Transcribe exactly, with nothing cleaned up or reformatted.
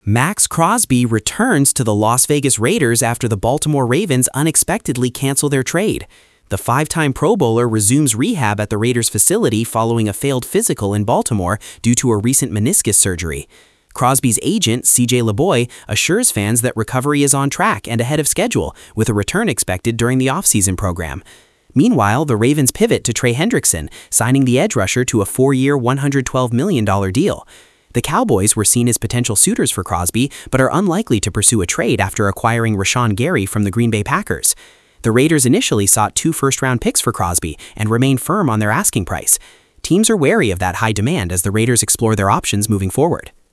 Max Crosby returns to the Las Vegas Raiders after the Baltimore Ravens unexpectedly cancel their trade. The five-time Pro Bowler resumes rehab at the Raiders facility following a failed physical in Baltimore due to a recent meniscus surgery. Crosby's agent, C J LeBoy, assures fans that recovery is on track and ahead of schedule, with a return expected during the offseason program. Meanwhile, the Ravens pivot to Trey Hendrickson, signing the edge rusher to a four-year, one hundred twelve million dollars deal. The Cowboys were seen as potential suitors for Crosby, but are unlikely to pursue a trade after acquiring Rashawn Gary from the Green Bay Packers. The Raiders initially sought two first-round picks for Crosby and remain firm on their asking price. Teams are wary of that high demand as the Raiders explore their options moving forward.